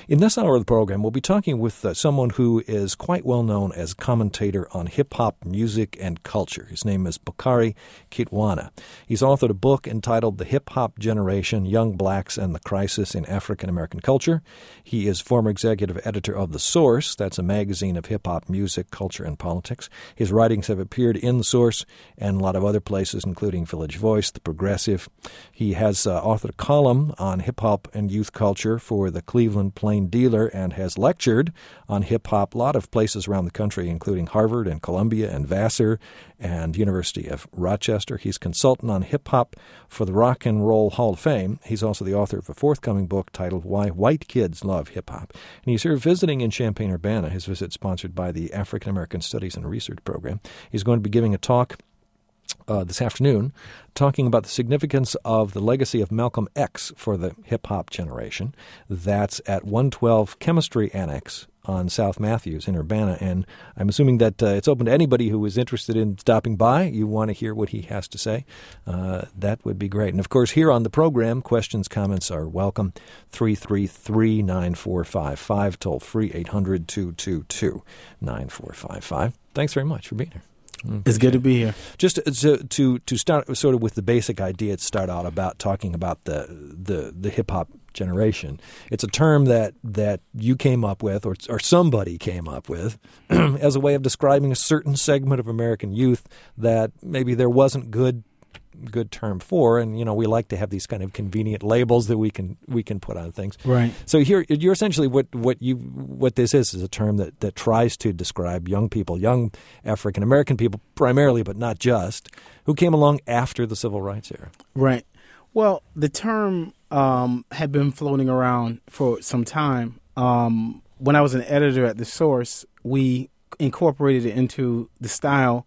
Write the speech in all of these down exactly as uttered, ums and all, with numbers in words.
In this hour of the program, we'll be talking with uh, someone who is quite well known as commentator on hip-hop music and culture. His name is Bakari Kitwana. He's authored a book entitled The Hip-Hop Generation, Young Blacks and the Crisis in African American Culture. He is former executive editor of The Source. That's a magazine of hip-hop music, culture, and politics. His writings have appeared in The Source and a lot of other places, including Village Voice, The Progressive. He has uh, authored a column on hip-hop and youth culture for the Cleveland Plain Dealer and has lectured on hip-hop a lot of places around the country, including Harvard and Columbia and Vassar and University of Rochester. He's consultant on hip-hop for the Rock and Roll Hall of Fame. He's also the author of a forthcoming book titled Why White Kids Love Hip-Hop. And he's here visiting in Champaign-Urbana. His visit sponsored by the African American Studies and Research Program. He's going to be giving a talk Uh, this afternoon, talking about the significance of the legacy of Malcolm X for the hip-hop generation. That's at one twelve Chemistry Annex on South Matthews in Urbana, and I'm assuming that uh, it's open to anybody who is interested in stopping by. You want to hear what he has to say. Uh, that would be great. And, of course, here on the program, questions, comments are welcome. three three three, nine four five five, toll free, eight hundred, two two two, nine four five five. Thanks very much for being here. It's good to be here. Just to, to to start sort of with the basic idea to start out about talking about the the, the hip-hop generation. It's a term that, that you came up with or, or somebody came up with as a way of describing a certain segment of American youth that maybe there wasn't good good term for, and you know we like to have these kind of convenient labels that we can we can put on things. Right. So here you're essentially what what you what this is is a term that, that tries to describe young people, young African American people primarily, but not just, who came along after the Civil Rights era. Right. Well, the term um, had been floating around for some time. Um, when I was an editor at The Source, we incorporated it into the style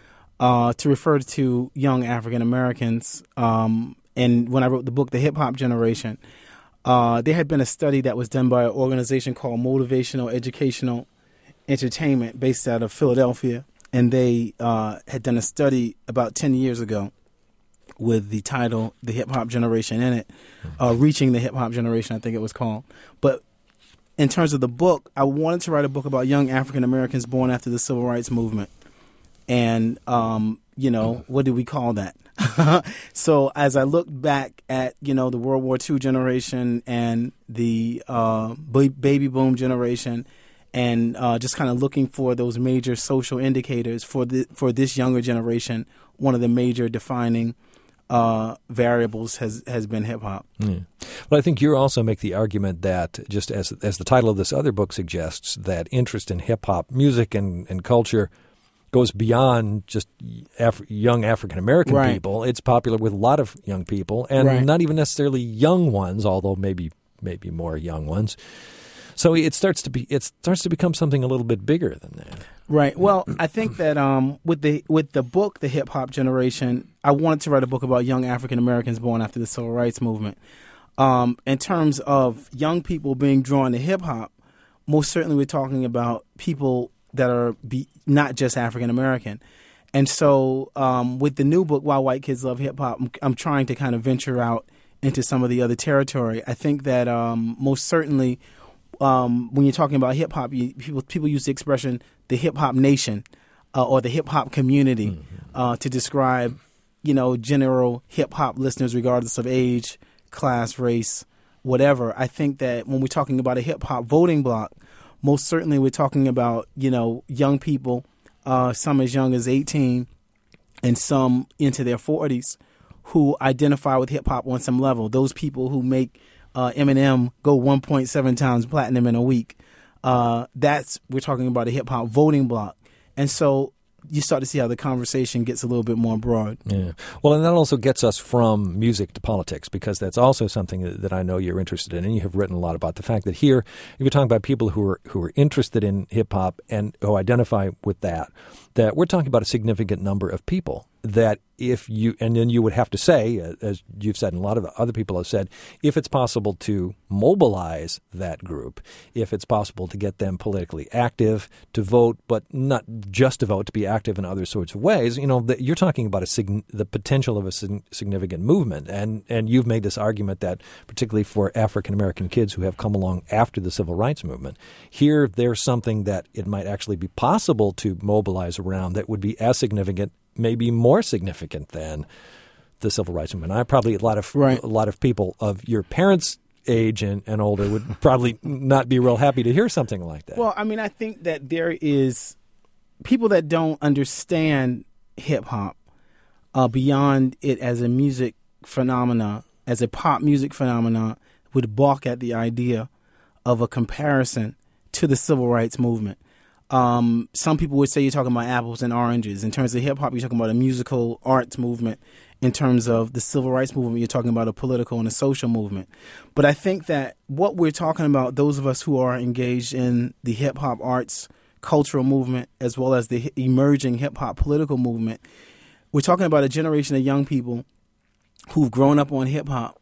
Uh, to refer to young African Americans. Um, and when I wrote the book, The Hip Hop Generation, uh, there had been a study that was done by an organization called Motivational Educational Entertainment based out of Philadelphia. And they uh, had done a study about ten years ago with the title, The Hip Hop Generation in it, uh, Reaching the Hip Hop Generation, I think it was called. But in terms of the book, I wanted to write a book about young African Americans born after the Civil Rights Movement. And, um, you know, what do we call that? So as I look back at, you know, the World War Two generation and the uh, b- baby boom generation and uh, just kind of looking for those major social indicators for the, for this younger generation, one of the major defining uh, variables has, has been hip-hop. Mm. Well, I think you also make the argument that, just as as the title of this other book suggests, that interest in hip-hop music and, and culture goes beyond just Af- young African-American right. people. It's popular with a lot of young people, and right. not even necessarily young ones, although maybe maybe more young ones. So it starts to be it starts to become something a little bit bigger than that. Right. Well, I think that um, with the with the book, The Hip Hop Generation, I wanted to write a book about young African-Americans born after the Civil Rights Movement. Um, in terms of young people being drawn to hip-hop, most certainly we're talking about people that are be, not just African American. And so um, with the new book, Why White Kids Love Hip Hop, I'm, I'm trying to kind of venture out into some of the other territory. I think that um, most certainly um, when you're talking about hip hop, people people use the expression the hip hop nation uh, or the hip hop community mm-hmm. uh, to describe, you know, general hip hop listeners regardless of age, class, race, whatever. I think that when we're talking about a hip hop voting bloc, most certainly we're talking about, you know, young people, uh, some as young as eighteen and some into their forties who identify with hip-hop on some level. Those people who make uh, Eminem go one point seven times platinum in a week. Uh, that's we're talking about a hip-hop voting bloc. And so you start to see how the conversation gets a little bit more broad. Yeah. Well, and that also gets us from music to politics, because that's also something that, that I know you're interested in, and you have written a lot about the fact that here, if you're talking about people who are who are interested in hip-hop and who identify with that, that we're talking about a significant number of people that if you, and then you would have to say, as you've said and a lot of other people have said, if it's possible to mobilize that group, if it's possible to get them politically active, to vote, but not just to vote, to be active in other sorts of ways, you know, that you're talking about a sig- the potential of a sig- significant movement. And, and you've made this argument that particularly for African-American kids who have come along after the civil rights movement, here there's something that it might actually be possible to mobilize around that would be as significant, maybe more significant than the civil rights movement. I probably a lot of right. a lot of people of your parents' age and, and older would probably not be real happy to hear something like that. Well, I mean, I think that there is people that don't understand hip hop uh, beyond it as a music phenomena, as a pop music phenomenon, would balk at the idea of a comparison to the civil rights movement. Um, some people would say you're talking about apples and oranges. In terms of hip hop, you're talking about a musical arts movement. In terms of the civil rights movement, you're talking about a political and a social movement. But I think that what we're talking about, those of us who are engaged in the hip hop arts cultural movement, as well as the emerging hip hop political movement, we're talking about a generation of young people who've grown up on hip hop,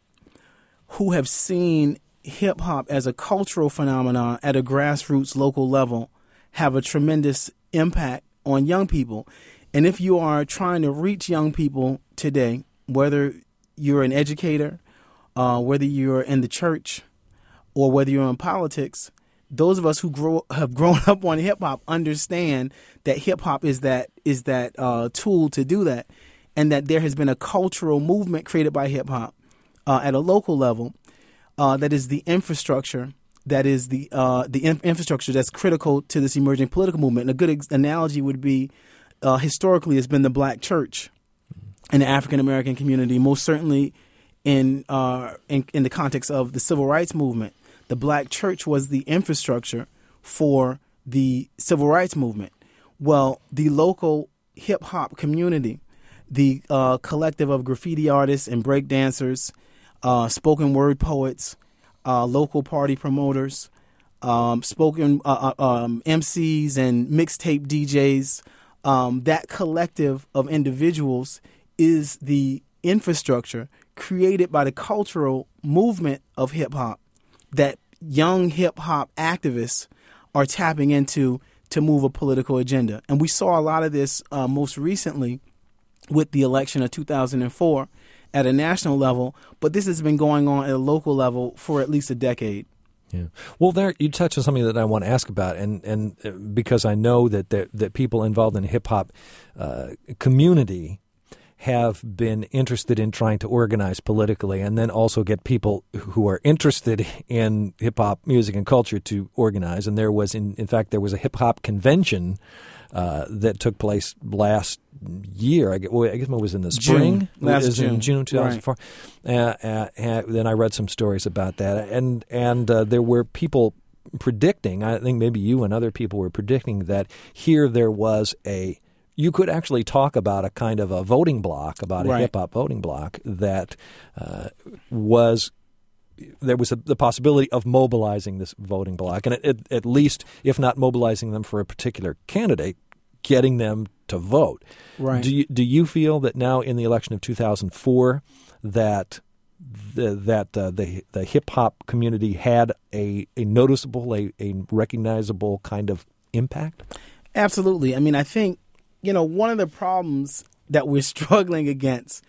who have seen hip hop as a cultural phenomenon at a grassroots local level have a tremendous impact on young people. And if you are trying to reach young people today, whether you're an educator, uh, whether you're in the church, or whether you're in politics, those of us who grow have grown up on hip hop understand that hip hop is that is that uh, tool to do that, and that there has been a cultural movement created by hip hop uh, at a local level uh, that is the infrastructure. That is the uh, the in- infrastructure that's critical to this emerging political movement. And a good ex- analogy would be, uh, historically, it's been the black church in the African-American community, most certainly in, uh, in in the context of the civil rights movement. The black church was the infrastructure for the civil rights movement. Well, the local hip-hop community, the uh, collective of graffiti artists and breakdancers, uh, spoken word poets, Uh, local party promoters, um, spoken uh, uh, um, M Cs and mixtape D Js. Um, that collective of individuals is the infrastructure created by the cultural movement of hip hop that young hip hop activists are tapping into to move a political agenda. And we saw a lot of this uh, most recently with the election of two thousand four. At a national level, but this has been going on at a local level for at least a decade. Yeah. Well, there you touched on something that I want to ask about, and and because I know that that, that people involved in the hip hop uh, community have been interested in trying to organize politically, and then also get people who are interested in hip hop music and culture to organize. And there was, in in fact, there was a hip hop convention uh, that took place last year. I guess, well, I guess it was in the spring. June. Last it was June. in June two thousand four. Right. Uh, uh, uh, then I read some stories about that, and and uh, there were people predicting. I think maybe you and other people were predicting that here there was a. You could actually talk about a kind of a voting block, about a right. hip hop voting block that uh, was. There was a, the possibility of mobilizing this voting block, and it, it, at least, if not mobilizing them for a particular candidate, getting them to vote. Right. Do you, do you feel that now in the election of two thousand four that the, that uh, the the hip hop community had a, a noticeable, a, a recognizable kind of impact? Absolutely. I mean, I think, you know, one of the problems that we're struggling against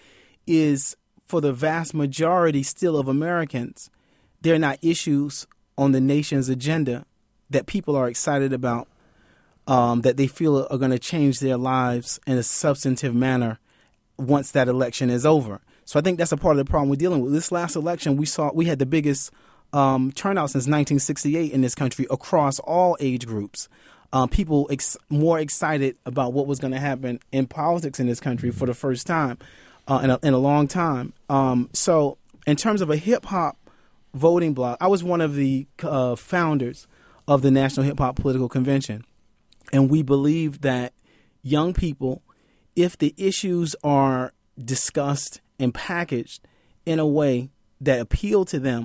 is for the vast majority still of Americans, there are not issues on the nation's agenda that people are excited about, um, that they feel are going to change their lives in a substantive manner once that election is over. So I think that's a part of the problem we're dealing with. This last election, we saw we had the biggest um, turnout since nineteen sixty-eight in this country across all age groups. Um, people ex- more excited about what was going to happen in politics in this country for the first time uh, in, a, in a long time. Um, so in terms of a hip-hop voting block, I was one of the uh, founders of the National Hip Hop Political Convention. And we believe that young people, if the issues are discussed and packaged in a way that appeal to them,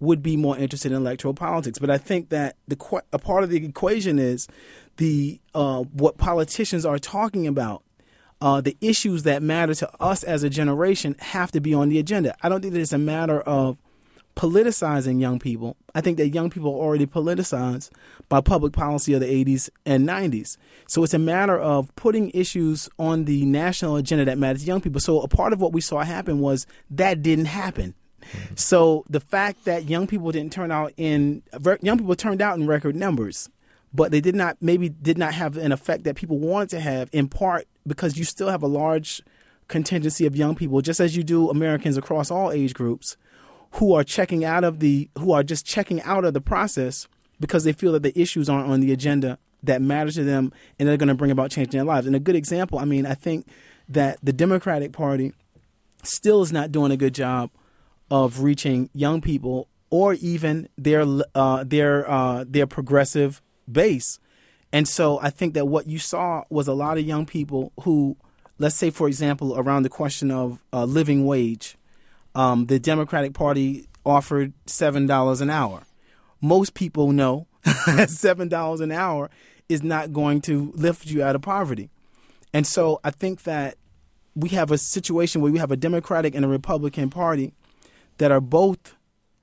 would be more interested in electoral politics. But I think that the a part of the equation is the uh, what politicians are talking about. Uh, the issues that matter to us as a generation have to be on the agenda. I don't think that it's a matter of politicizing young people. I think that young people are already politicized by public policy of the eighties and nineties. So it's a matter of putting issues on the national agenda that matters to young people. So a part of what we saw happen was that didn't happen. Mm-hmm. So the fact that young people didn't turn out in young people turned out in record numbers, but they did not maybe did not have an effect that people wanted to have, in part because you still have a large contingency of young people, just as you do Americans across all age groups, who are checking out of the who are just checking out of the process because they feel that the issues aren't on the agenda that matter to them and they're going to bring about change in their lives. And a good example, I mean, I think that the Democratic Party still is not doing a good job of reaching young people or even their uh, their uh, their progressive base. And so I think that what you saw was a lot of young people who, let's say, for example, around the question of uh, living wage, um, the Democratic Party offered seven dollars an hour. Most people know that seven dollars an hour is not going to lift you out of poverty. And so I think that we have a situation where we have a Democratic and a Republican Party that are both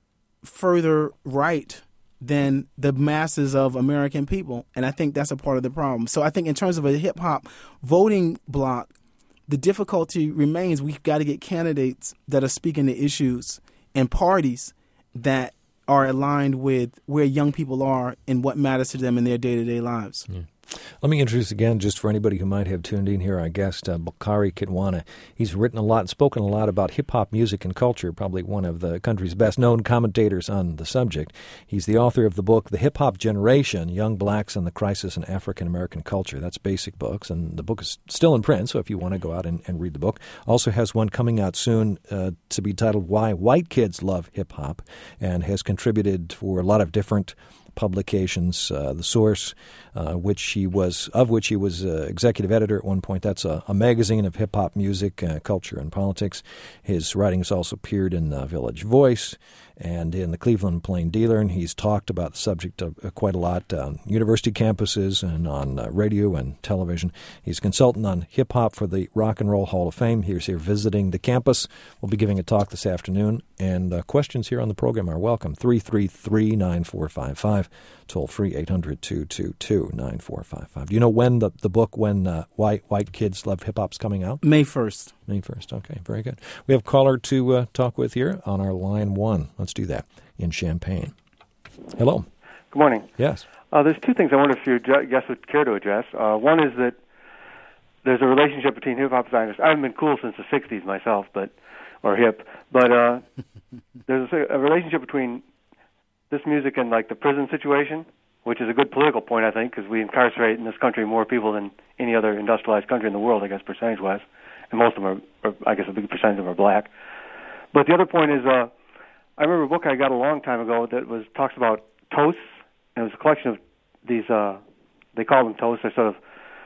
further right than the masses of American people. And I think that's a part of the problem. So I think in terms of a hip-hop voting block, the difficulty remains we've got to get candidates that are speaking to issues and parties that are aligned with where young people are and what matters to them in their day-to-day lives. Yeah. Let me introduce again, just for anybody who might have tuned in here, our guest, uh, Boukary Kitwana. He's written a lot and spoken a lot about hip-hop music and culture, probably one of the country's best-known commentators on the subject. He's the author of the book, The Hip-Hop Generation, Young Blacks and the Crisis in African-American Culture. That's Basic Books, and the book is still in print, so if you want to go out and, and read the book. Also has one coming out soon uh, to be titled Why White Kids Love Hip-Hop, and has contributed for a lot of different publications. Uh, the Source, uh, which he was of which he was uh, executive editor at one point. That's a, a magazine of hip hop music, uh, culture, and politics. His writings also appeared in uh, Village Voice and in the Cleveland Plain Dealer, and he's talked about the subject of, uh, quite a lot on university campuses and on uh, radio and television. He's a consultant on hip-hop for the Rock and Roll Hall of Fame. He's here visiting the campus. We'll be giving a talk this afternoon, and uh, questions here on the program are welcome. three three three, nine four five five, toll free eight hundred, two two two, nine four five five. Do you know when the, the book, when uh, White, White Kids Love Hip-Hop's coming out? May first. May first. Okay, very good. We have a caller to uh, talk with here on our line one. Let's do that in Champaign. Hello. Good morning. Yes. Uh, there's two things I wonder if your guests would care to address. Uh, one is that there's a relationship between hip-hop designers. I haven't been cool since the sixties myself, but or hip, but uh, there's a, a relationship between this music and like the prison situation, which is a good political point, I think, because we incarcerate in this country more people than any other industrialized country in the world, I guess, percentage-wise. And most of them are, or I guess a big percentage of them are black. But the other point is, uh, I remember a book I got a long time ago that was talks about toasts, and it was a collection of these, uh, they call them toasts, they're sort of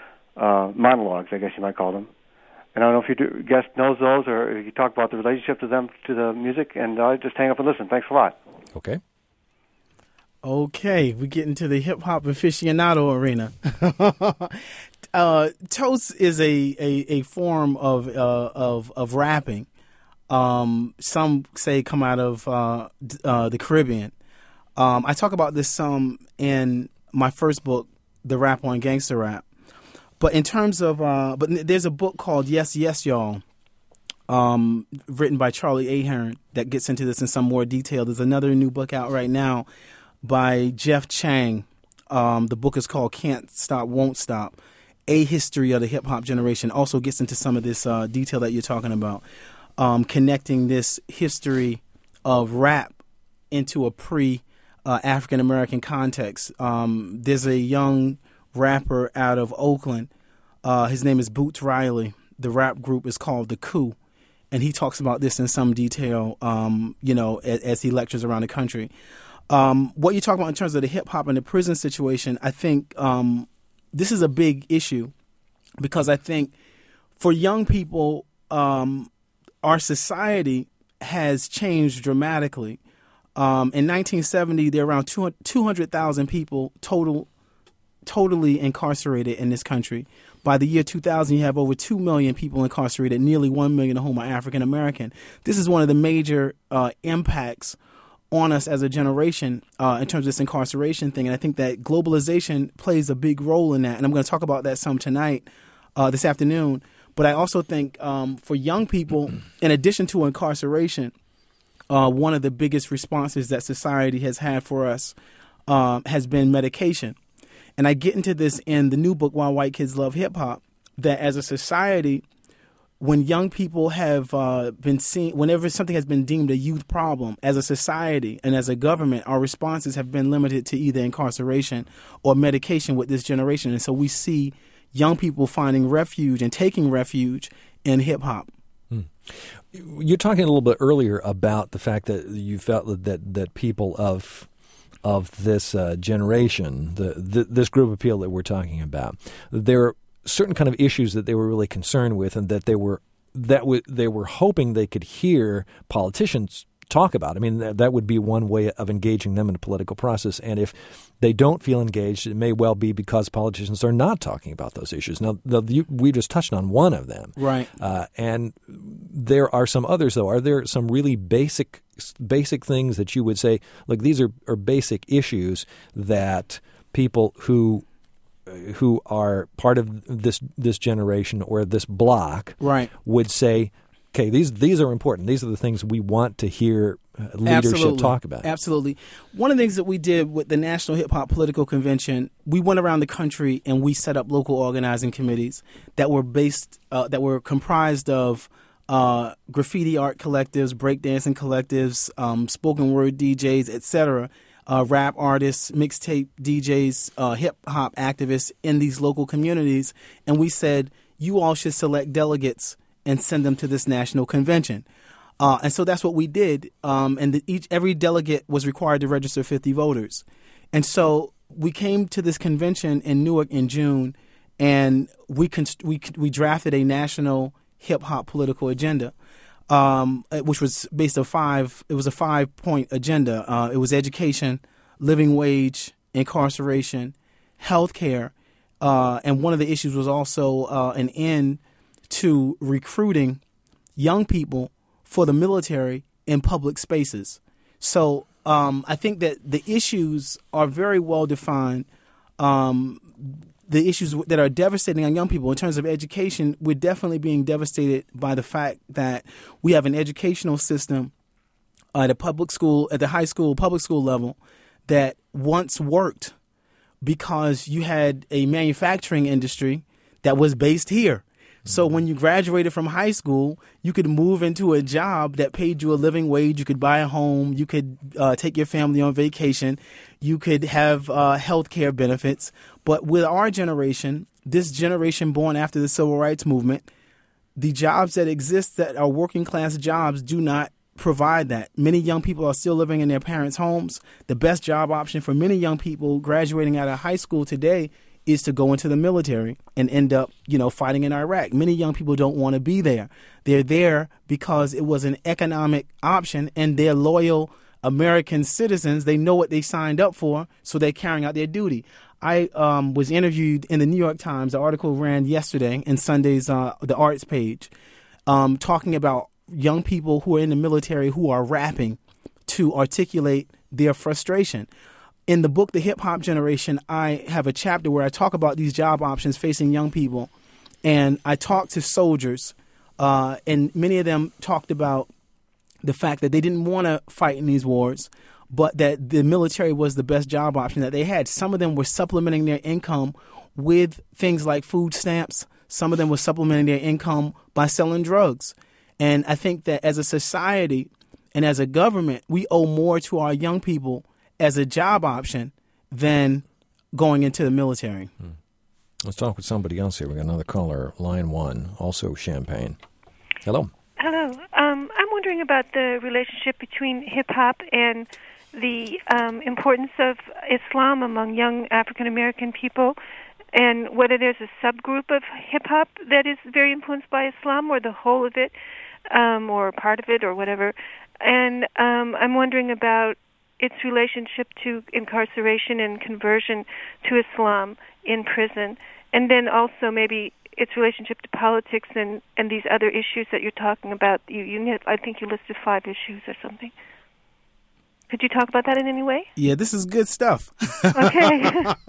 uh, monologues, I guess you might call them. And I don't know if your guest knows those or if you talk about the relationship to them, to the music, and uh, just hang up and listen. Thanks a lot. Okay. Okay, we get into the hip-hop aficionado arena. uh, toast is a, a, a form of, uh, of of rapping. Um, some say come out of uh, uh, the Caribbean. Um, I talk about this some in my first book, The Rap on Gangster Rap. But in terms of, uh, but there's a book called Yes, Yes, Y'all, um, written by Charlie Ahern that gets into this in some more detail. There's another new book out right now by Jeff Chang. Um, the book is called Can't Stop, Won't Stop, A History of the Hip-Hop Generation. Also gets into some of this uh, detail that you're talking about, um, connecting this history of rap into a pre-African-American uh, context. Um, there's a young rapper out of Oakland. Uh, his name is Boots Riley. The rap group is called The Coup, and he talks about this in some detail, um, you know, as, as he lectures around the country. Um, what you talk about in terms of the hip-hop and the prison situation, I think um, this is a big issue because I think for young people, um, our society has changed dramatically. Um, in nineteen seventy, there were around two hundred thousand people total, totally incarcerated in this country. By the year two thousand, you have over two million people incarcerated, nearly one million of whom are African American. This is one of the major uh, impacts on us as a generation uh, in terms of this incarceration thing. And I think that globalization plays a big role in that. And I'm going to talk about that some tonight, uh, this afternoon. But I also think um, for young people, in addition to incarceration, uh, one of the biggest responses that society has had for us uh, has been medication. And I get into this in the new book, Why White Kids Love Hip Hop, that as a society, when young people have uh, been seen, whenever something has been deemed a youth problem, as a society and as a government, our responses have been limited to either incarceration or medication with this generation. And so we see young people finding refuge and taking refuge in hip hop. Hmm. You're talking a little bit earlier about the fact that you felt that that, that people of of this uh, generation, the, the this group of people that we're talking about, there are certain kind of issues that they were really concerned with, and that they were that w- they were hoping they could hear politicians talk about. I mean, that, that would be one way of engaging them in a political process. And if they don't feel engaged, it may well be because politicians are not talking about those issues. Now, the, you, we just touched on one of them, right? Uh, and there are some others, though. Are there some really basic basic things that you would say, look, these are, are basic issues that people who who are part of this this generation or this block right. would say, okay, these these are important. These are the things we want to hear leadership Absolutely. talk about. Absolutely. One of the things that we did with the National Hip Hop Political Convention, we went around the country and we set up local organizing committees that were based, uh, that were comprised of uh, graffiti art collectives, breakdancing collectives, um, spoken word D Js, et cetera, uh, rap artists, mixtape D Js, uh, hip hop activists in these local communities. And we said, you all should select delegates and send them to this national convention. Uh, and so that's what we did. Um, and the, each every delegate was required to register fifty voters. And so we came to this convention in Newark in June, and we const- we we drafted a national hip hop political agenda, um, which was based on five. It was a five point agenda. Uh, it was education, living wage, incarceration, healthcare, uh, and one of the issues was also uh, an end to recruiting young people for the military in public spaces. So um, I think that the issues are very well defined. Um, the issues that are devastating on young people in terms of education, we're definitely being devastated by the fact that we have an educational system at a public school, at the high school, public school level, that once worked because you had a manufacturing industry that was based here. So when you graduated from high school, you could move into a job that paid you a living wage. You could buy a home. You could uh, take your family on vacation. You could have uh, health care benefits. But with our generation, this generation born after the Civil Rights Movement, the jobs that exist that are working class jobs do not provide that. Many young people are still living in their parents' homes. The best job option for many young people graduating out of high school today is to go into the military and end up, you know, fighting in Iraq. Many young people don't want to be there. They're there because it was an economic option, and they're loyal American citizens. They know what they signed up for, so they're carrying out their duty. I um, was interviewed in the New York Times. The article ran yesterday in Sunday's uh, The Arts page, um, talking about young people who are in the military who are rapping to articulate their frustration. In the book, The Hip Hop Generation, I have a chapter where I talk about these job options facing young people. And I talked to soldiers, uh, and many of them talked about the fact that they didn't want to fight in these wars, but that the military was the best job option that they had. Some of them were supplementing their income with things like food stamps. Some of them were supplementing their income by selling drugs. And I think that as a society and as a government, we owe more to our young people as a job option than going into the military. Hmm. Let's talk with somebody else here. We got another caller, line one, also Champaign. Hello. Hello. Um, I'm wondering about the relationship between hip-hop and the um, importance of Islam among young African-American people, and whether there's a subgroup of hip-hop that is very influenced by Islam, or the whole of it, um, or part of it, or whatever. And um, I'm wondering about its relationship to incarceration and conversion to Islam in prison, and then also maybe its relationship to politics and, and these other issues that you're talking about. You, you, I think you listed five issues or something. Could you talk about that in any way? Yeah, this is good stuff. Okay.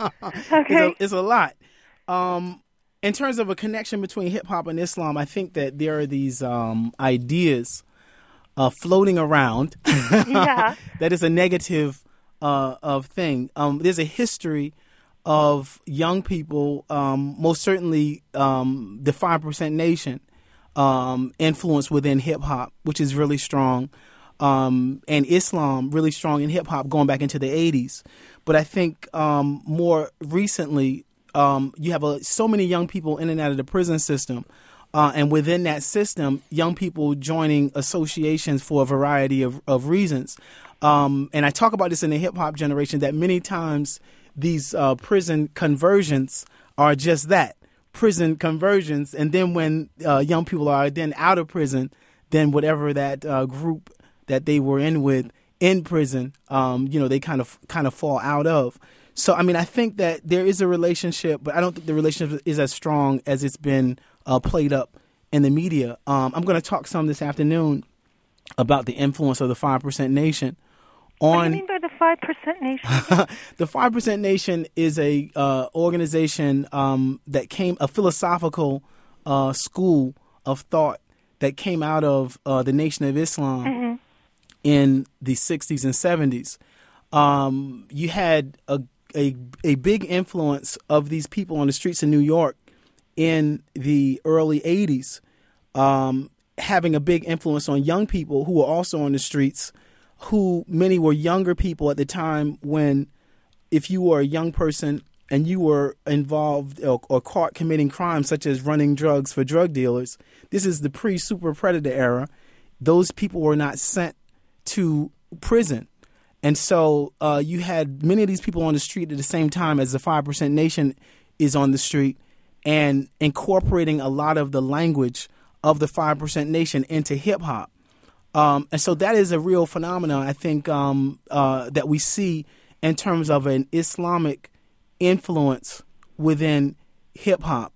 Okay. It's a, it's a lot. Um, in terms of a connection between hip-hop and Islam, I think that there are these um, ideas uh, floating around yeah. that is a negative uh, of thing. Um, there's a history of young people, um, most certainly um, the five percent Nation um, influence within hip-hop, which is really strong, um, and Islam really strong in hip-hop going back into the eighties. But I think um, more recently, um, you have a, so many young people in and out of the prison system, uh, and within that system, young people joining associations for a variety of, of reasons. Um, and I talk about this in the hip-hop generation, that many times these uh, prison conversions are just that, prison conversions. And then when uh, young people are then out of prison, then whatever that uh, group that they were in with in prison, um, you know, they kind of kind of fall out of. So, I mean, I think that there is a relationship, but I don't think the relationship is as strong as it's been uh, played up in the media. Um, I'm going to talk some this afternoon about the influence of the five percent Nation. On, what do you mean by the five percent Nation? The five percent Nation is a uh, organization um, that came, a philosophical uh, school of thought that came out of uh, the Nation of Islam mm-hmm. in the sixties and seventies. Um, you had a, a a big influence of these people on the streets of New York in the early eighties, um, having a big influence on young people who were also on the streets, who many were younger people at the time when, if you were a young person and you were involved or, or caught committing crimes such as running drugs for drug dealers, this is the pre-super predator era, those people were not sent to prison. And so uh, you had many of these people on the street at the same time as the five percent Nation is on the street, and incorporating a lot of the language of the five percent Nation into hip-hop. Um, and so that is a real phenomenon, I think, um, uh, that we see in terms of an Islamic influence within hip-hop.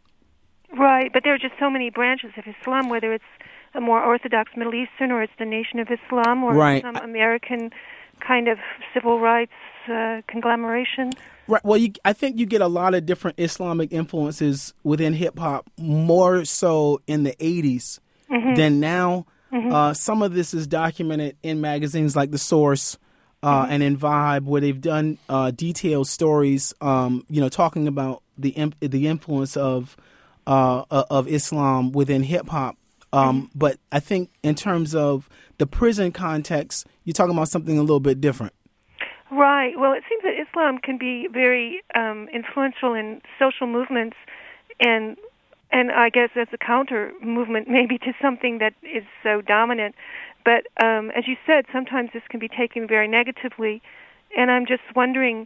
Right, but there are just so many branches of Islam, whether it's a more Orthodox Middle Eastern or it's the Nation of Islam or right. some American kind of civil rights uh, conglomeration. Right. Well, you, I think you get a lot of different Islamic influences within hip-hop, more so in the eighties mm-hmm. than now. Mm-hmm. Uh, some of this is documented in magazines like The Source uh, mm-hmm. and in Vibe, where they've done uh, detailed stories, um, you know, talking about the imp- the influence of uh, of Islam within hip hop. Um, mm-hmm. But I think in terms of the prison context, you're talking about something a little bit different. Right. Well, it seems that Islam can be very um, influential in social movements and. And I guess as a counter movement maybe to something that is so dominant. But um, as you said, sometimes this can be taken very negatively. And I'm just wondering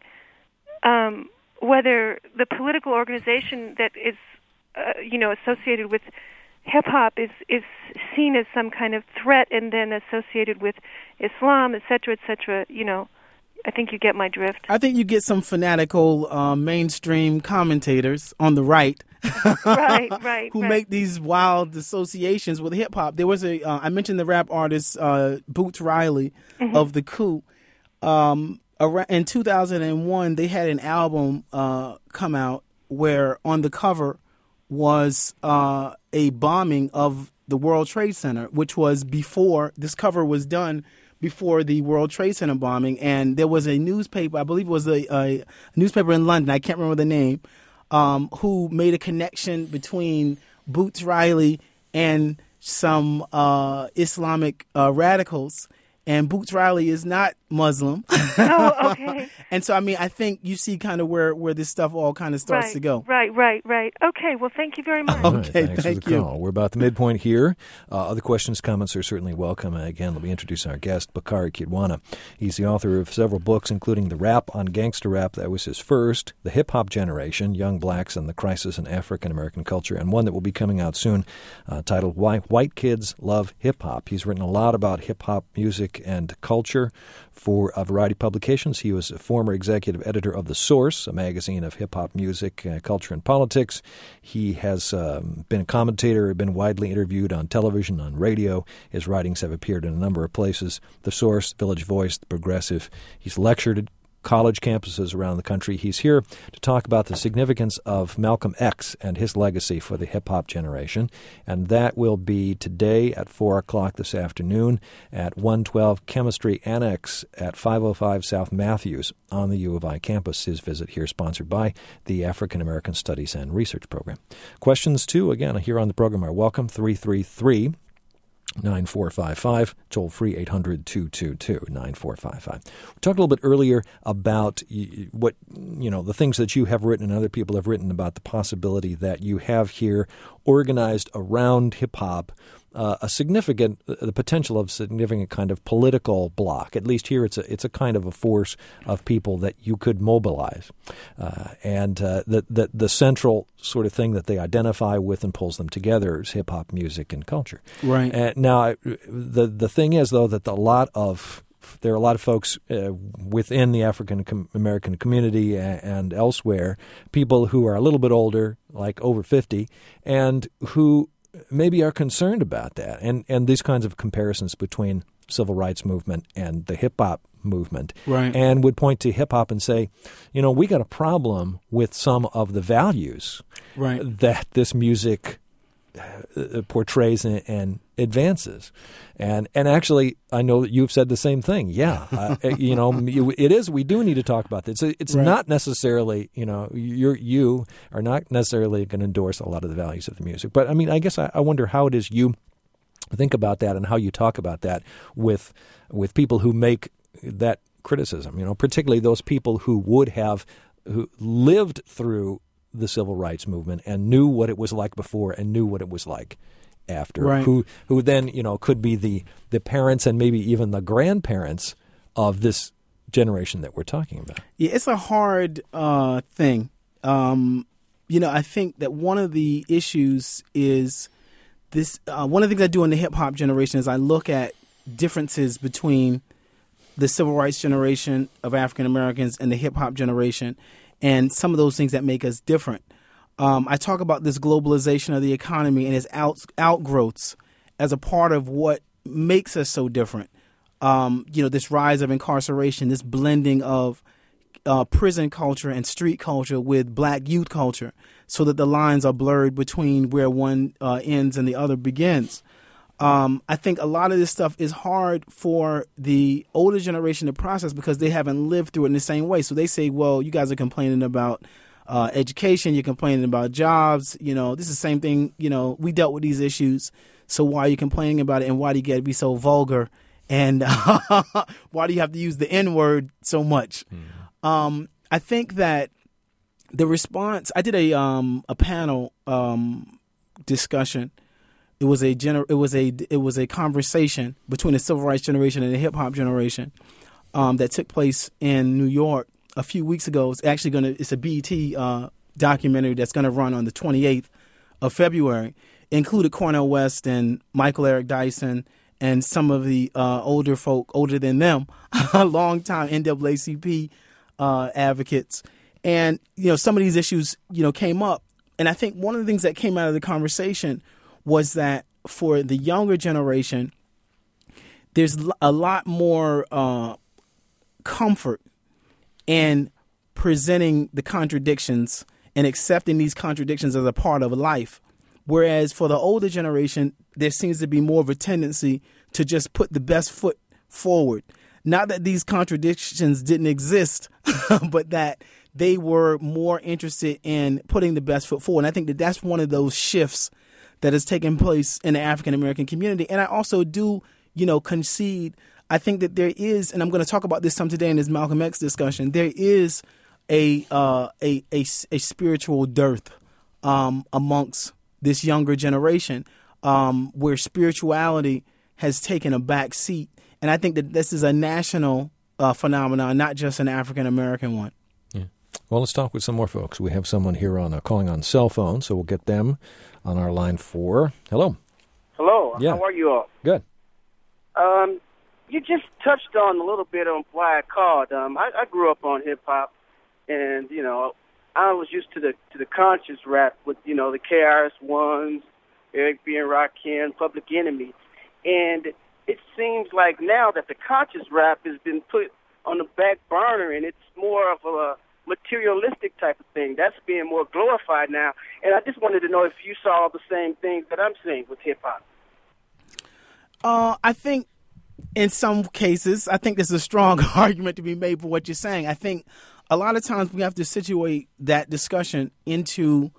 um, whether the political organization that is, uh, you know, associated with hip-hop is, is seen as some kind of threat and then associated with Islam, et cetera, et cetera, you know. I think you get my drift. I think you get some fanatical uh, mainstream commentators on the right, right, right, who right. make these wild associations with hip hop. There was a uh, I mentioned the rap artist uh, Boots Riley mm-hmm. of The Coup. Um, in two thousand one, they had an album uh, come out where on the cover was uh, a bombing of the World Trade Center, which was before this cover was done. Before the World Trade Center bombing, and there was a newspaper, I believe it was a, a newspaper in London, I can't remember the name, um, who made a connection between Boots Riley and some uh, Islamic uh, radicals. And Boots Riley is not Muslim. Oh, okay. And so, I mean, I think you see kind of where, where this stuff all kind of starts right, to go. Right, right, right. Okay, well, thank you very much. Okay, right, thanks thank for the you. call. We're about the midpoint here. Uh, other questions, comments are certainly welcome. Uh, again, let me introduce our guest, Bakari Kidwana. He's the author of several books, including The Rap on Gangster Rap, that was his first, The Hip-Hop Generation, Young Blacks and the Crisis in African-American Culture, and one that will be coming out soon uh, titled Why White Kids Love Hip-Hop. He's written a lot about hip-hop music and culture for a variety of publications. He was a former executive editor of The Source, a magazine of hip-hop music, uh, culture, and politics. He has um, been a commentator, been widely interviewed on television, on radio. His writings have appeared in a number of places. The Source, Village Voice, The Progressive. He's lectured at college campuses around the country. He's here to talk about the significance of Malcolm X and his legacy for the hip-hop generation, and that will be today at four o'clock this afternoon at one twelve Chemistry Annex at five oh five South Matthews on the U of I campus. His visit here sponsored by the African American Studies and Research Program. Questions, too, again, here on the program are welcome. three three three nine four five five, toll free eight hundred, two two two, nine four five five. We talked a little bit earlier about what, you know, the things that you have written and other people have written about the possibility that you have here organized around hip-hop uh, a significant, the potential of significant kind of political bloc. At least here it's a, it's a kind of a force of people that you could mobilize. Uh, and uh, the, the, the central sort of thing that they identify with and pulls them together is hip-hop music and culture. Right. Uh, now, the the thing is, though, that a lot of there are a lot of folks uh, within the African com- American community and, and elsewhere, people who are a little bit older, like over fifty, and who maybe are concerned about that. And, and these kinds of comparisons between civil rights movement and the hip-hop movement, right, and would point to hip-hop and say, you know, we got a problem with some of the values right. that this music uh, portrays and, and advances. And and actually, I know that you've said the same thing. Yeah, uh, you know, it is. We do need to talk about this. It's, it's right. not necessarily, you know, you're, you are not necessarily going to endorse a lot of the values of the music. But, I mean, I guess I, I wonder how it is you think about that and how you talk about that with with people who make that criticism, you know, particularly those people who would have who lived through the civil rights movement and knew what it was like before and knew what it was like after, right. who who then, you know, could be the, the parents and maybe even the grandparents of this generation that we're talking about. Yeah, it's a hard uh, thing. Um, you know, I think that one of the issues is this. Uh, one of the things I do in the hip hop generation is I look at differences between the civil rights generation of African Americans and the hip hop generation, and some of those things that make us different. Um, I talk about this globalization of the economy and its out, outgrowths as a part of what makes us so different. Um, you know, this rise of incarceration, this blending of uh, prison culture and street culture with black youth culture, so that the lines are blurred between where one uh, ends and the other begins. Um, I think a lot of this stuff is hard for the older generation to process because they haven't lived through it in the same way. So they say, well, you guys are complaining about uh, education, you're complaining about jobs. You know, this is the same thing. You know, we dealt with these issues. So why are you complaining about it? And why do you get to be so vulgar? And uh, why do you have to use the N word so much? Mm. Um, I think that the response, I did a, um, a panel um, discussion. It was a gener- It was a it was a conversation between the civil rights generation and the hip hop generation um, that took place in New York a few weeks ago. It's actually going to. It's a B E T uh, documentary that's going to run on the twenty-eighth of February. It included Cornel West and Michael Eric Dyson and some of the uh, older folk, older than them, long-time N double A C P uh, advocates, and you know some of these issues you know came up, and I think one of the things that came out of the conversation was that for the younger generation, there's a lot more uh, comfort in presenting the contradictions and accepting these contradictions as a part of life. Whereas for the older generation, there seems to be more of a tendency to just put the best foot forward. Not that these contradictions didn't exist, but that they were more interested in putting the best foot forward. And I think that that's one of those shifts that has taken place in the African American community. And I also do, you know, concede, I think that there is, and I'm going to talk about this some today in this Malcolm X discussion, there is a uh, a, a, a spiritual dearth um, amongst this younger generation um, where spirituality has taken a back seat. And I think that this is a national uh, phenomenon, not just an African American one. Yeah. Well, let's talk with some more folks. We have someone here on uh, calling on cell phone, so we'll get them on our line four. Hello. Hello. Yeah. How are you all? Good. Um, you just touched on a little bit on why I called. Um, I, I grew up on hip hop, and you know, I was used to the to the conscious rap with you know the K R S Ones, Eric B and Rakim, Public Enemy, and it seems like now that the conscious rap has been put on the back burner, and it's more of a materialistic type of thing. That's being more glorified now. And I just wanted to know if you saw the same things that I'm seeing with hip-hop. Uh, I think in some cases, I think there's a strong argument to be made for what you're saying. I think a lot of times we have to situate that discussion into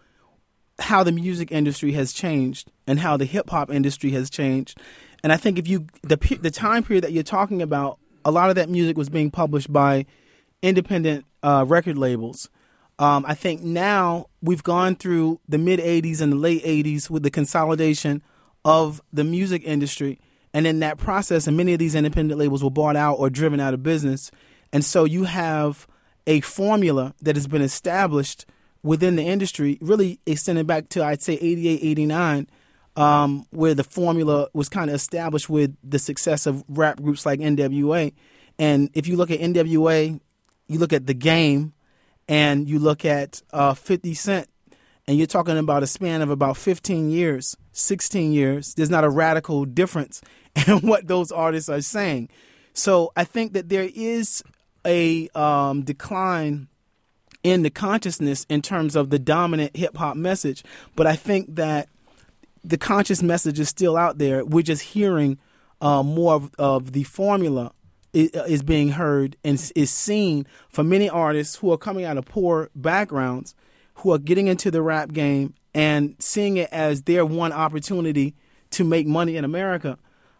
how the music industry has changed and how the hip-hop industry has changed. And I think if you the the time period that you're talking about, a lot of that music was being published by independent uh, record labels. Um, I think now we've gone through the mid-eighties and the late eighties with the consolidation of the music industry. And in that process, and many of these independent labels were bought out or driven out of business. And so you have a formula that has been established within the industry, really extending back to, I'd say, eighty-eight, eighty-nine, um, where the formula was kind of established with the success of rap groups like N W A. And if you look at N W A, you look at The Game, and you look at uh, fifty Cent, and you're talking about a span of about fifteen years, sixteen years. There's not a radical difference in what those artists are saying. So I think that there is a um, decline in the consciousness in terms of the dominant hip-hop message. But I think that the conscious message is still out there. We're just hearing uh, more of, of the formula is being heard and is seen for many artists who are coming out of poor backgrounds, who are getting into the rap game and seeing it as their one opportunity to make money in America.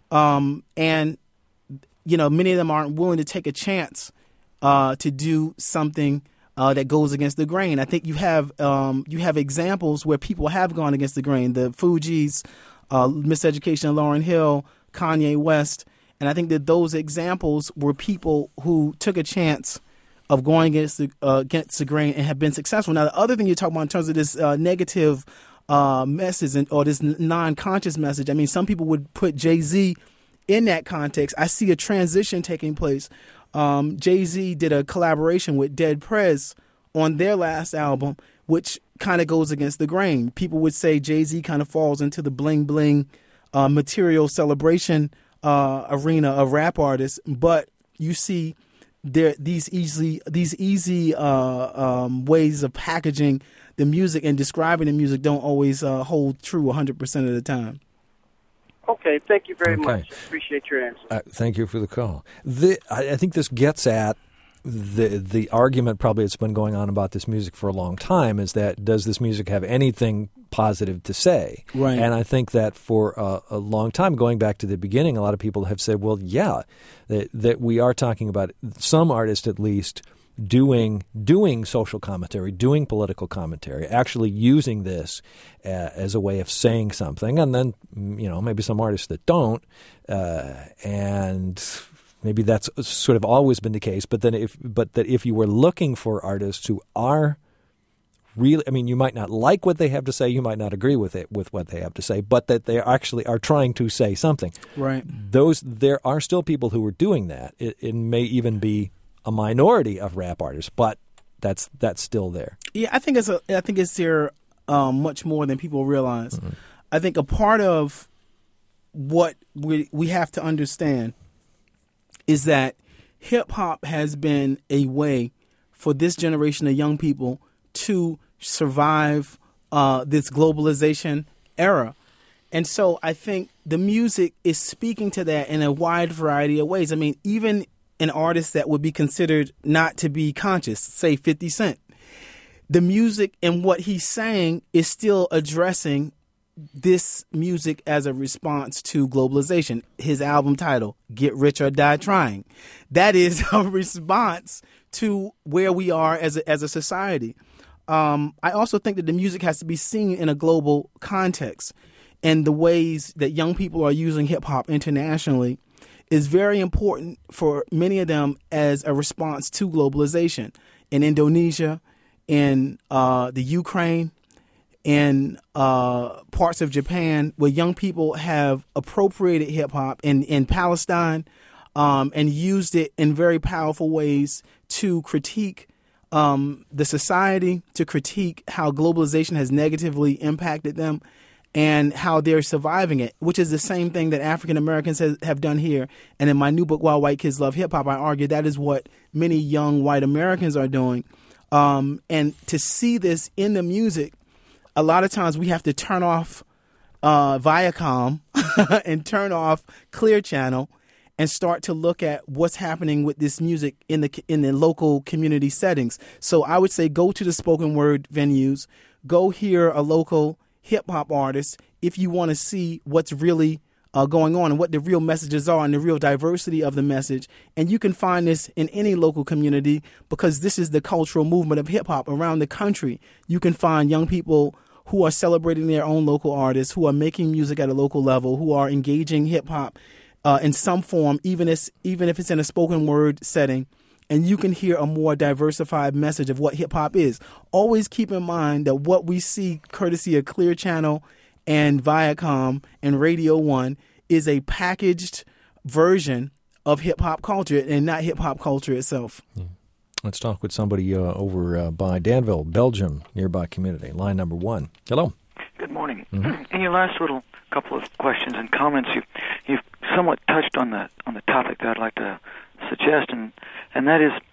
Um, and, you know, many of them aren't willing to take a chance uh, to do something uh, that goes against the grain. I think you have um, you have examples where people have gone against the grain. The Fugees, uh, Miseducation of Lauryn Hill, Kanye West. And I think that those examples were people who took a chance of going against the, uh, against the grain and have been successful. Now, the other thing you're talking about in terms of this uh, negative uh, message and, or this non-conscious message, I mean, some people would put Jay-Z in that context. I see a transition taking place. Um, Jay-Z did a collaboration with Dead Prez on their last album, which kind of goes against the grain. People would say Jay-Z kind of falls into the bling-bling uh, material celebration Uh, arena of rap artists, but you see there these easily these easy uh, um, ways of packaging the music and describing the music don't always uh, hold true one hundred percent of the time. Okay, thank you very okay. much. Appreciate your answer. Uh, thank you for the call. The, I, I think this gets at the the argument probably that's been going on about this music for a long time is that does this music have anything positive to say? Right. And I think that for a, a long time, going back to the beginning, a lot of people have said, well, yeah, that, that we are talking about some artists at least doing doing social commentary, doing political commentary, actually using this uh, as a way of saying something. And then, you know, maybe some artists that don't. Uh, and maybe that's sort of always been the case. But then if but that if you were looking for artists who are really, I mean, you might not like what they have to say, you might not agree with it with what they have to say, but that they actually are trying to say something. Right. Those there are still people who are doing that. It, it may even be a minority of rap artists, but that's that's still there. Yeah, I think it's a I think it's there um, much more than people realize. Mm-hmm. I think a part of what we we have to understand is that hip hop has been a way for this generation of young people to survive uh, this globalization era. And so I think the music is speaking to that in a wide variety of ways. I mean, even an artist that would be considered not to be conscious, say fifty Cent, the music and what he's saying is still addressing this music as a response to globalization. His album title, Get Rich or Die Trying, that is a response to where we are as a, as a society. Um, I also think that the music has to be seen in a global context, and the ways that young people are using hip hop internationally is very important for many of them as a response to globalization. In Indonesia, in uh, the Ukraine, in uh, parts of Japan, where young people have appropriated hip hop, in in Palestine, um, and used it in very powerful ways to critique um, the society, to critique how globalization has negatively impacted them, and how they're surviving it, which is the same thing that African Americans has, have done here. And in my new book, While White Kids Love Hip Hop, I argue that is what many young white Americans are doing. Um, and to see this in the music, a lot of times we have to turn off uh, Viacom and turn off Clear Channel and start to look at what's happening with this music in the in the local community settings. So I would say go to the spoken word venues, go hear a local hip hop artist if you want to see what's really uh, going on and what the real messages are and the real diversity of the message. And you can find this in any local community because this is the cultural movement of hip hop around the country. You can find young people who are celebrating their own local artists, who are making music at a local level, who are engaging hip hop uh, in some form, even if, even if it's in a spoken word setting. And you can hear a more diversified message of what hip hop is. Always keep in mind that what we see courtesy of Clear Channel and Viacom and Radio One is a packaged version of hip hop culture and not hip hop culture itself. Yeah. Let's talk with somebody uh, over uh, by Danville, Belgium, nearby community. Line number one. Hello. Good morning. Mm-hmm. In your last little couple of questions and comments, you, you've somewhat touched on the on the topic that I'd like to suggest, and and that is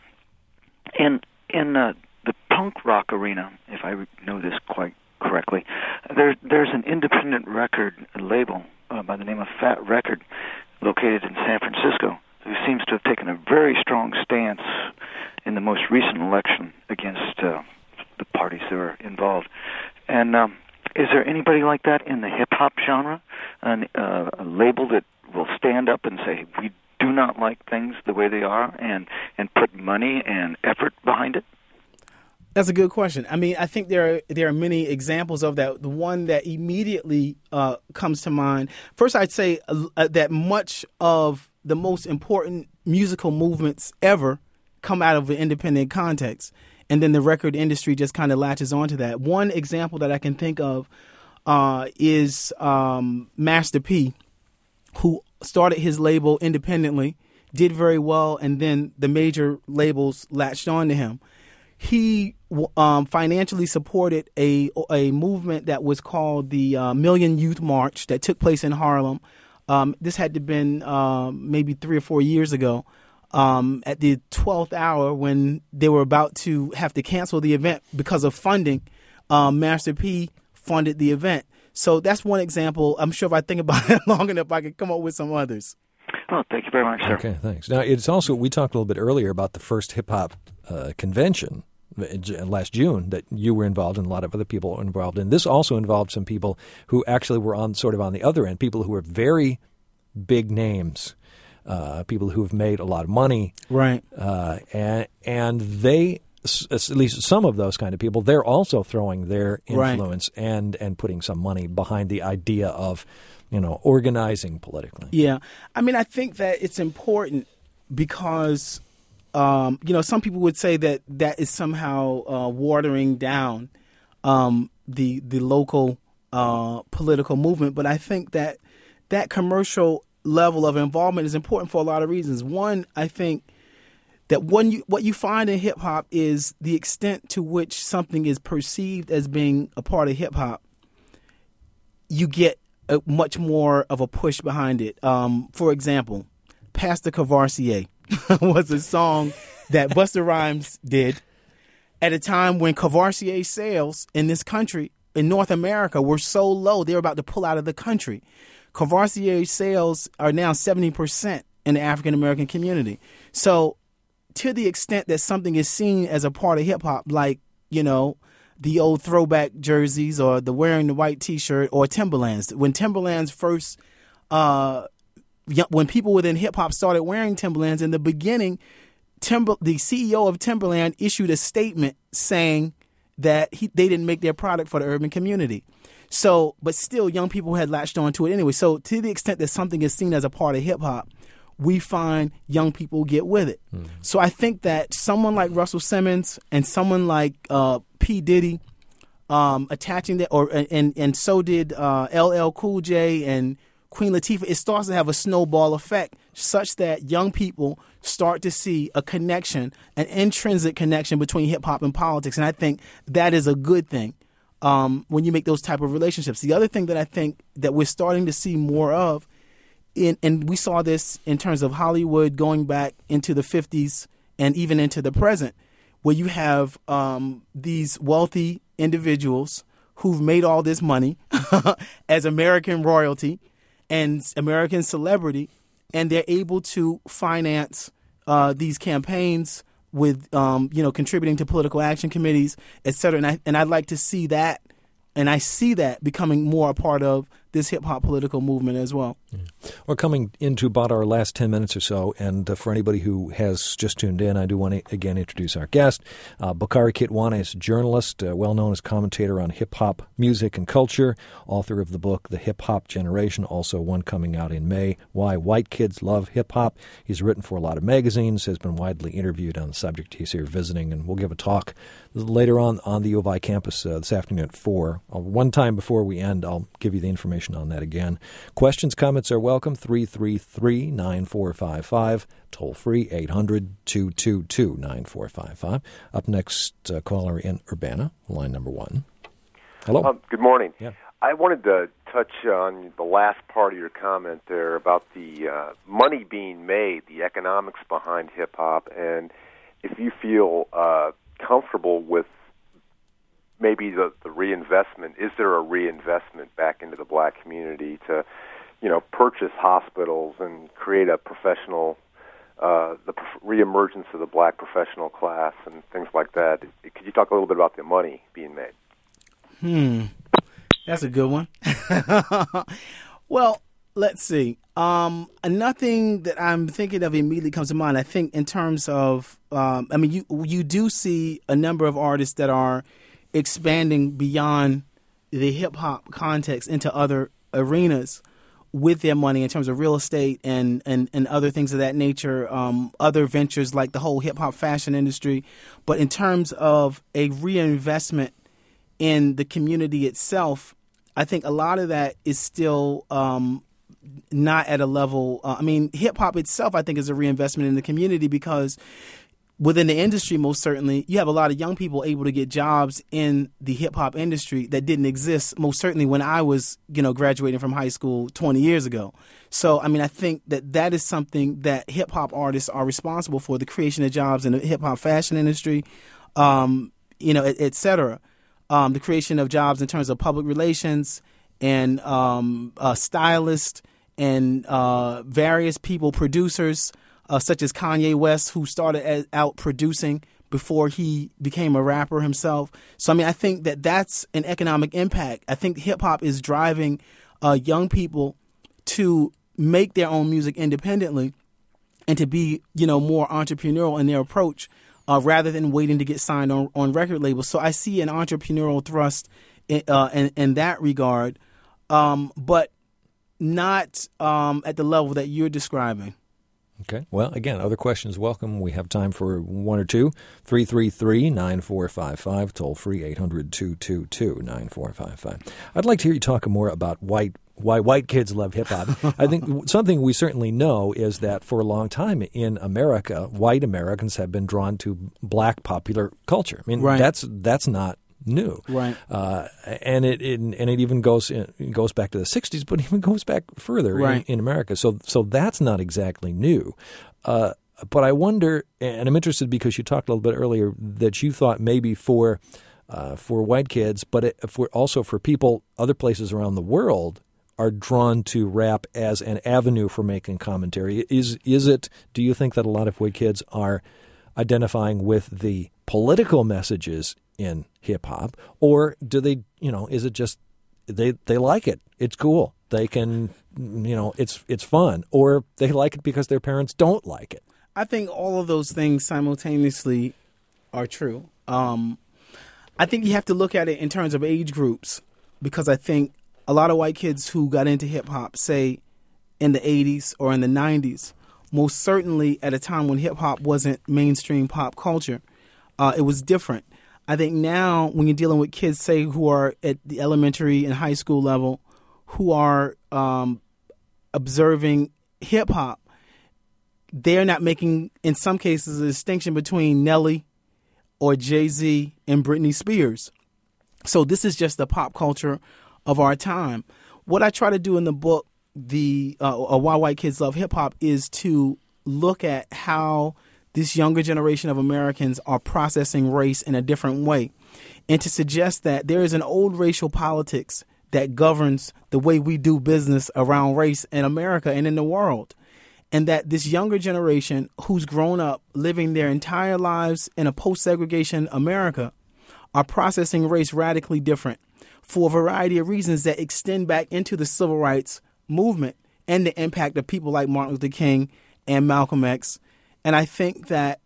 in in uh, the punk rock arena, if I know this quite correctly, there there's an independent record label uh, by the name of Fat Record, located in San Francisco, who seems to have taken a very strong stance in the most recent election against uh, the parties that were involved. And um, is there anybody like that in the hip hop genre, an, uh, a label that will stand up and say we do not like things the way they are, and, and put money and effort behind it? That's a good question. I mean, I think there are, there are many examples of that. The one that immediately uh, comes to mind, first I'd say uh, that much of the most important musical movements ever come out of an independent context, and then the record industry just kind of latches onto that. One example that I can think of uh, is um, Master P, who started his label independently, did very well, and then the major labels latched on to him. He um, financially supported a a movement that was called the uh, Million Youth March that took place in Harlem. Um, this had to have been uh, maybe three or four years ago, um, at the twelfth hour when they were about to have to cancel the event because of funding. Um, Master P funded the event. So that's one example. I'm sure if I think about it long enough, I could come up with some others. Oh, thank you very much, sir. Okay, thanks. Now, it's also, we talked a little bit earlier about the first hip-hop uh, convention last June that you were involved in, a lot of other people were involved in. This also involved some people who actually were on sort of on the other end, people who were very big names, uh, people who have made a lot of money. Right. Uh, and, and they, at least some of those kind of people, they're also throwing their influence right. and, and putting some money behind the idea of, you know, organizing politically. Yeah. I mean, I think that it's important because Um, you know, some people would say that that is somehow uh, watering down um, the the local uh, political movement. But I think that that commercial level of involvement is important for a lot of reasons. One, I think that when you, what you find in hip hop is the extent to which something is perceived as being a part of hip hop, you get a, much more of a push behind it. Um, for example, Pastor Courvoisier was a song that Busta Rhymes did at a time when Courvoisier sales in this country, in North America, were so low they were about to pull out of the country. Courvoisier sales are now seventy percent in the African American community. So to the extent that something is seen as a part of hip hop, like, you know, the old throwback jerseys or the wearing the white T-shirt or Timberlands, when Timberlands first uh when people within hip-hop started wearing Timberlands in the beginning, Timber, the C E O of Timberland issued a statement saying that he, they didn't make their product for the urban community. So, but still, young people had latched onto it anyway. So to the extent that something is seen as a part of hip-hop, we find young people get with it. Mm. So I think that someone like Russell Simmons and someone like uh, P. Diddy um, attaching that, or and, and so did uh, L L Cool J and Queen Latifah, it starts to have a snowball effect. such that young people start to see a connection, an intrinsic connection between hip hop and politics. And I think that is a good thing um, when you make those type of relationships. The other thing that I think that we're starting to see more of, in, and we saw this in terms of Hollywood going back into the fifties and even into the present, where you have um, these wealthy individuals who've made all this money as American royalty and American celebrity, and they're able to finance uh, these campaigns with, um, you know, contributing to political action committees, et cetera. And, I, and I'd like to see that, and I see that becoming more a part of this hip-hop political movement as well. Yeah. We're coming into about our last ten minutes or so, and uh, for anybody who has just tuned in, I do want to again introduce our guest. Uh, Bakari Kitwana is a journalist, uh, well-known as commentator on hip-hop music and culture, author of the book The Hip-Hop Generation, also one coming out in May, Why White Kids Love Hip-Hop. He's written for a lot of magazines, has been widely interviewed on the subject. He's here visiting, and we'll give a talk later on on the U of I campus uh, this afternoon at four. Uh, one time before we end, I'll give you the information on that again. Questions, comments are welcome. three three three, nine four five five. Toll free, eight hundred, two two two, nine four five five. Up next, uh, caller in Urbana, line number one. Hello. Um, good morning. Yeah. I wanted to touch on the last part of your comment there about the uh, money being made, the economics behind hip-hop, and if you feel uh, comfortable with maybe the, the reinvestment. Is there a reinvestment back into the black community to, you know, purchase hospitals and create a professional, uh, the reemergence of the black professional class and things like that? Could you talk a little bit about the money being made? Hmm, that's a good one. Well, let's see. Um, nothing that I'm thinking of immediately comes to mind. I think in terms of, um, I mean, you you do see a number of artists that are expanding beyond the hip-hop context into other arenas with their money in terms of real estate and, and, and other things of that nature, um, other ventures like the whole hip-hop fashion industry. But in terms of a reinvestment in the community itself, I think a lot of that is still um, not at a level. Uh, I mean, hip-hop itself, I think, is a reinvestment in the community because within the industry, most certainly, you have a lot of young people able to get jobs in the hip-hop industry that didn't exist, most certainly, when I was, you know, graduating from high school twenty years ago. So, I mean, I think that that is something that hip-hop artists are responsible for, the creation of jobs in the hip-hop fashion industry, um, you know, et, et cetera. Um, the creation of jobs in terms of public relations and um, uh, stylists and uh, various people, producers, Uh, such as Kanye West, who started as, out producing before he became a rapper himself. So, I mean, I think that that's an economic impact. I think hip-hop is driving uh, young people to make their own music independently and to be, you know, more entrepreneurial in their approach uh, rather than waiting to get signed on, on record labels. So I see an entrepreneurial thrust in, uh, in, in that regard, um, but not um, at the level that you're describing. Okay. Well, again, other questions welcome. We have time for one or two. three three three, nine four five five, toll free, eight hundred, two two two, nine four five five. I'd like to hear you talk more about white why white kids love hip-hop. I think something we certainly know is that for a long time in America, white Americans have been drawn to black popular culture. I mean, right. that's that's not new, right? Uh, and it, it and it even goes it goes back to the sixties, but even goes back further right. in, in America. So so that's not exactly new. Uh, but I wonder, and I'm interested because you talked a little bit earlier that you thought maybe for uh, for white kids, but it, for also for people other places around the world are drawn to rap as an avenue for making commentary. Is is it? Do you think that a lot of white kids are identifying with the political messages in hip hop, or do they, you know, is it just they they like it? It's cool. They can, you know, it's it's fun, or they like it because their parents don't like it. I think all of those things simultaneously are true. Um, I think you have to look at it in terms of age groups, because I think a lot of white kids who got into hip hop, say in the eighties or in the nineties, most certainly at a time when hip hop wasn't mainstream pop culture, uh, it was different. I think now when you're dealing with kids, say, who are at the elementary and high school level, who are um, observing hip-hop, they're not making, in some cases, a distinction between Nelly or Jay-Z and Britney Spears. So this is just the pop culture of our time. What I try to do in the book, the uh, Why White Kids Love Hip Hop, is to look at how this younger generation of Americans are processing race in a different way, and to suggest that there is an old racial politics that governs the way we do business around race in America and in the world. And that this younger generation who's grown up living their entire lives in a post-segregation America are processing race radically different for a variety of reasons that extend back into the civil rights movement and the impact of people like Martin Luther King and Malcolm X. And I think that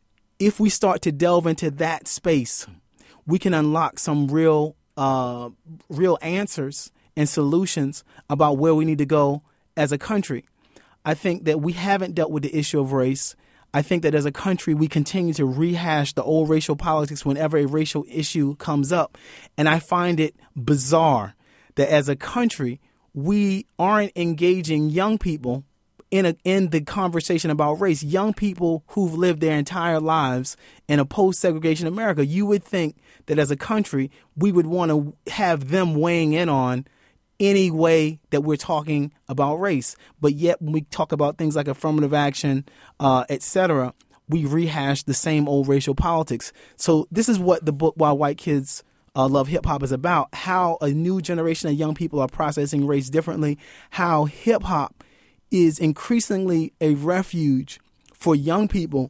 if we start to delve into that space, we can unlock some real, uh, real answers and solutions about where we need to go as a country. I think that we haven't dealt with the issue of race. I think that as a country, we continue to rehash the old racial politics whenever a racial issue comes up. And I find it bizarre that as a country, we aren't engaging young people in a, in the conversation about race, young people who've lived their entire lives in a post-segregation America. You would think that as a country, we would want to have them weighing in on any way that we're talking about race. But yet when we talk about things like affirmative action, uh, et cetera, we rehash the same old racial politics. So this is what the book Why White Kids uh, Love Hip Hop is about, how a new generation of young people are processing race differently, how hip hop is increasingly a refuge for young people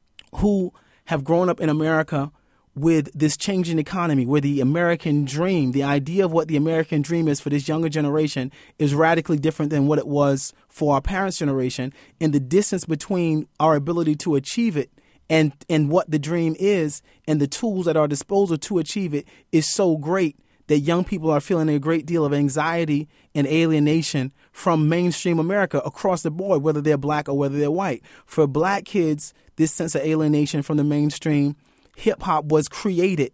who have grown up in America with this changing economy, where the American dream, the idea of what the American dream is for this younger generation, is radically different than what it was for our parents' generation. And the distance between our ability to achieve it and, and what the dream is and the tools at our disposal to achieve it is so great that young people are feeling a great deal of anxiety and alienation from mainstream America across the board, whether they're black or whether they're white. For black kids, this sense of alienation from the mainstream, hip-hop was created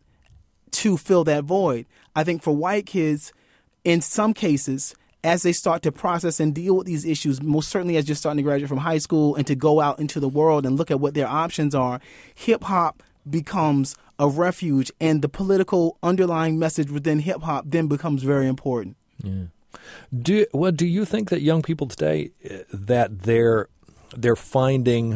to fill that void. I think for white kids, in some cases, as they start to process and deal with these issues, most certainly as you're starting to graduate from high school and to go out into the world and look at what their options are, hip-hop becomes a refuge, and the political underlying message within hip-hop then becomes very important. Yeah. Do well. Do you think that young people today, that they're they're finding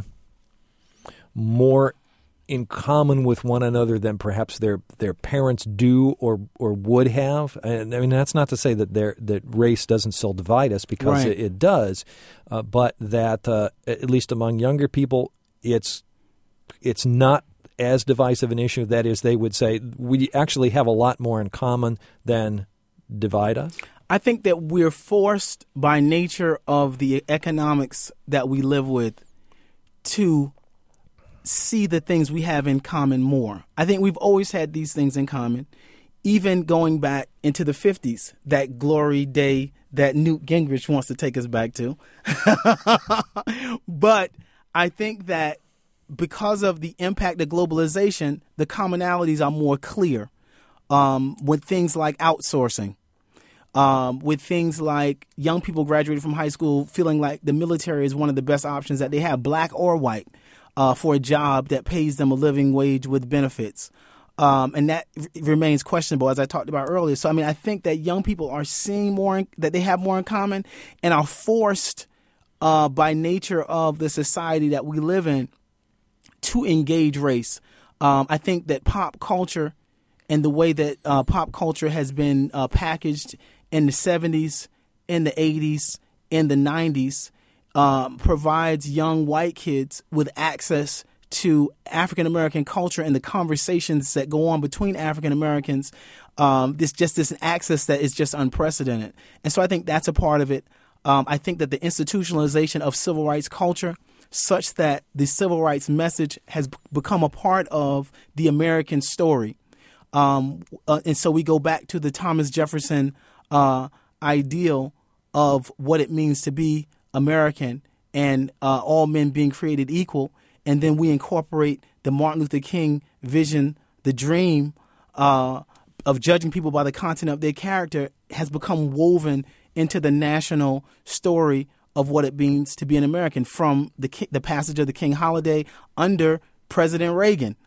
more in common with one another than perhaps their their parents do or or would have? And I mean, that's not to say that there that race doesn't still divide us, because right. it, it does, uh, but that uh, at least among younger people, it's it's not as divisive an issue. That is, they would say we actually have a lot more in common than divide us. I think that we're forced by nature of the economics that we live with to see the things we have in common more. I think we've always had these things in common, even going back into the fifties, that glory day that Newt Gingrich wants to take us back to. But I think that because of the impact of globalization, the commonalities are more clear, um, with things like outsourcing. Um, with things like young people graduating from high school feeling like the military is one of the best options that they have, black or white, uh, for a job that pays them a living wage with benefits. Um, and that r- remains questionable, as I talked about earlier. So, I mean, I think that young people are seeing more, in, that they have more in common, and are forced uh, by nature of the society that we live in to engage race. Um, I think that pop culture and the way that uh, pop culture has been uh, packaged in the seventies, in the eighties, in the nineties, um, provides young white kids with access to African American culture and the conversations that go on between African Americans. Um, this just this access that is just unprecedented, and so I think that's a part of it. Um, I think that the institutionalization of civil rights culture, such that the civil rights message has b- become a part of the American story. Um, uh, and so we go back to the Thomas Jefferson uh, ideal of what it means to be American and uh, all men being created equal. And then we incorporate the Martin Luther King vision, the dream uh, of judging people by the content of their character has become woven into the national story of what it means to be an American, from the the passage of the King holiday under President Reagan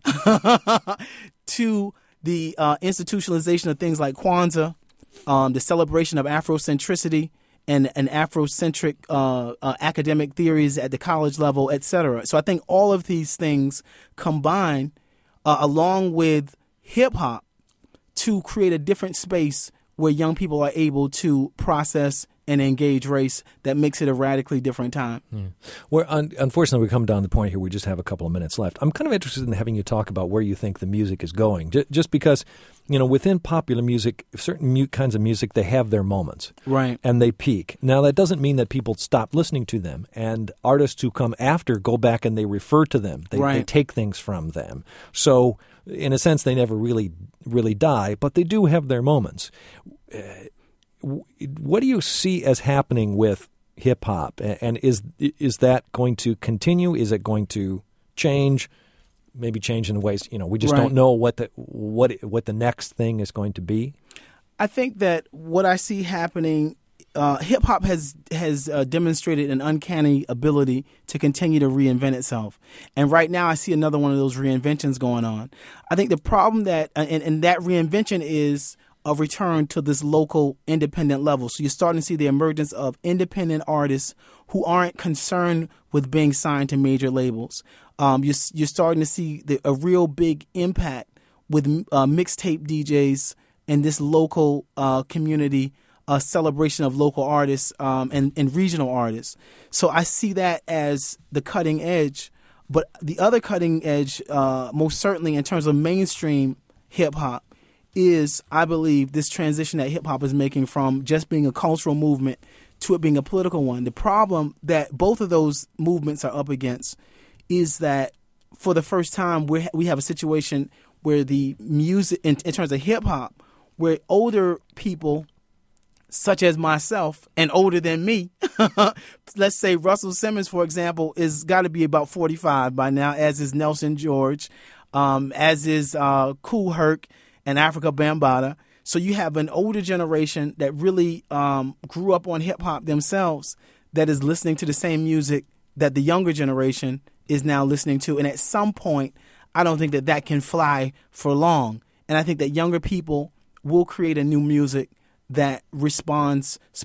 to the uh, institutionalization of things like Kwanzaa, um, the celebration of Afrocentricity and, and Afrocentric uh, uh, academic theories at the college level, et cetera. So I think all of these things combine uh, along with hip-hop to create a different space where young people are able to process and engage race that makes it a radically different time. Yeah. Well, un- unfortunately, we come down to the point here. We just have a couple of minutes left. I'm kind of interested in having you talk about where you think the music is going, J- just because, you know, within popular music, certain mu- kinds of music, they have their moments. Right. And they peak. Now, that doesn't mean that people stop listening to them. And artists who come after go back and they refer to them. They, right. they take things from them. So, in a sense, they never really, really die, but they do have their moments. Uh, What do you see as happening with hip hop, and is is that going to continue? Is it going to change? Maybe change in ways, you know, we just right. don't know what the what what the next thing is going to be. I think that what I see happening, uh, hip hop has has uh, demonstrated an uncanny ability to continue to reinvent itself, and right now I see another one of those reinventions going on. I think the problem that and, and that reinvention is a return to this local independent level. So you're starting to see the emergence of independent artists who aren't concerned with being signed to major labels. Um, you're, you're starting to see the, a real big impact with uh, mixtape D Js and this local uh, community uh, celebration of local artists um, and, and regional artists. So I see that as the cutting edge. But the other cutting edge, uh, most certainly in terms of mainstream hip-hop, is, I believe, this transition that hip-hop is making from just being a cultural movement to it being a political one. The problem that both of those movements are up against is that for the first time we we have a situation where the music, in, in terms of hip-hop, where older people, such as myself and older than me, let's say Russell Simmons, for example, is got to be about forty-five by now, as is Nelson George, um, as is uh, Kool Herc, and Africa Bambaataa. So you have an older generation that really um, grew up on hip-hop themselves that is listening to the same music that the younger generation is now listening to. And at some point, I don't think that that can fly for long. And I think that younger people will create a new music that responds